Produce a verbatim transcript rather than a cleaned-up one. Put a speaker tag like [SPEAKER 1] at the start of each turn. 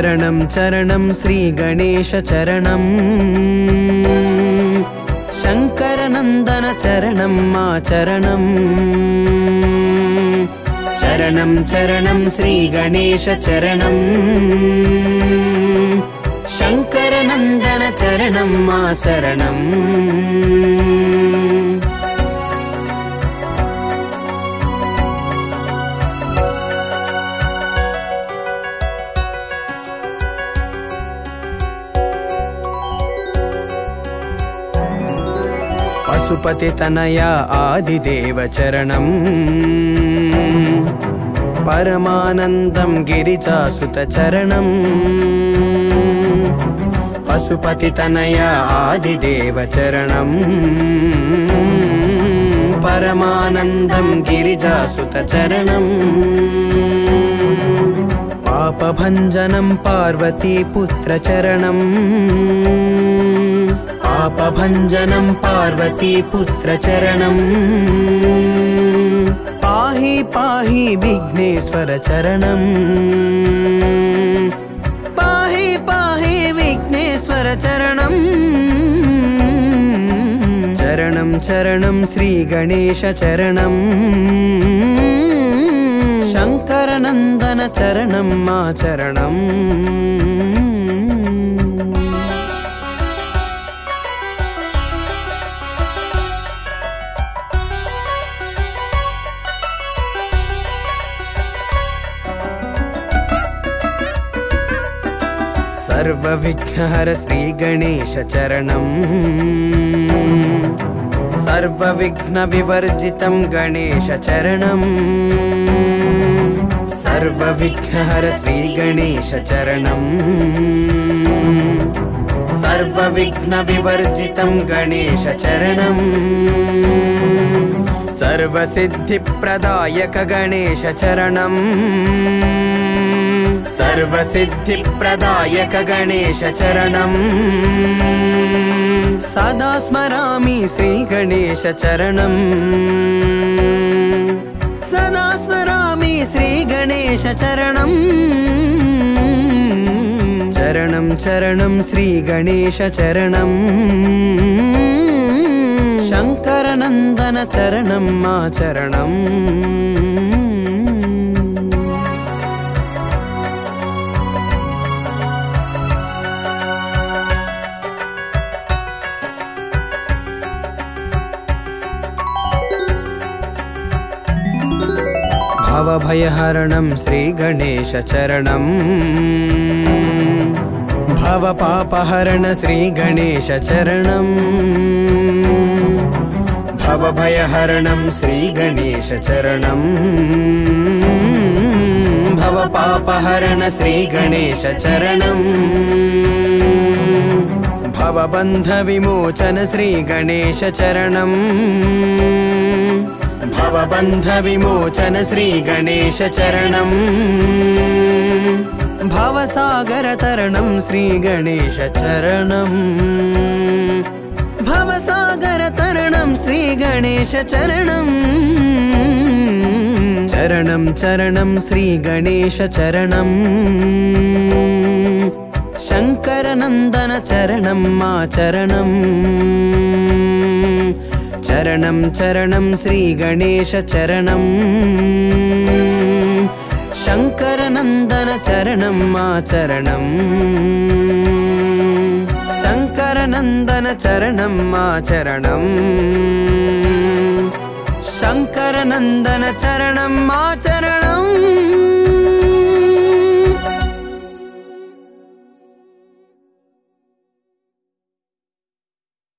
[SPEAKER 1] चरणं चरणं श्री गणेश चरणं शंकरनंदन चरणं मा चरणं चरणं चरणं श्री गणेश चरणं शंकरनंदन चरणं मा चरणं पशुपति तनया आदिदेव चरणं परमानंदं गिरिजासुत चरणं पशुपति तनया आदिदेव चरणं परमानंदं गिरिजासुत चरणं पापभंजनं पार्वती पुत्र चरणं पापभंजनं पार्वती पुत्र चरणं पाहि पाहि विघ्नेश्वर चरणं पाहि पाहि विघ्नेश्वर चरणं चरणं चरणं श्री गणेश चरणं शंकरनंदन चरणं मा चरणं सर्वविघ्नहर श्री गणेश चरणं सर्वविघ्न विवर्जितं गणेश चरणं सर्वविघ्नहर श्री गणेश चरणं सर्वविघ्न विवर्जितं गणेश चरणं सर्वसिद्धिप्रदायक गणेश चरणं सर्वसिद्धिप्रदायक गणेश चरणं सदा स्मरामि श्री गणेश चरणं सदा स्मरामि श्री गणेश चरणं चरणं चरणं श्री गणेश चरणं शंकरनंदन चरणं मा चरणं भवभयहरणं श्री गणेश चरणं भवपापहरण श्री गणेश चरणं भवभयहरणं श्री गणेश चरणं भवपापहरण श्री गणेश चरणं भवबन्धविमोचन श्री गणेश चरणं भवबन्धविमोचन श्री गणेश चरणं भवसागरतरणं श्री गणेश चरणं भवसागरतरणं श्री गणेश चरणं चरणं चरणं श्री गणेश चरणं शंकरनंदन चरणं मा चरणं चरणं चरणं श्री गणेश चरणं शंकरनंदन चरणं मा चरणं शंकरनंदन चरणं मा चरणं शंकरनंदन चरणं मा चरणं।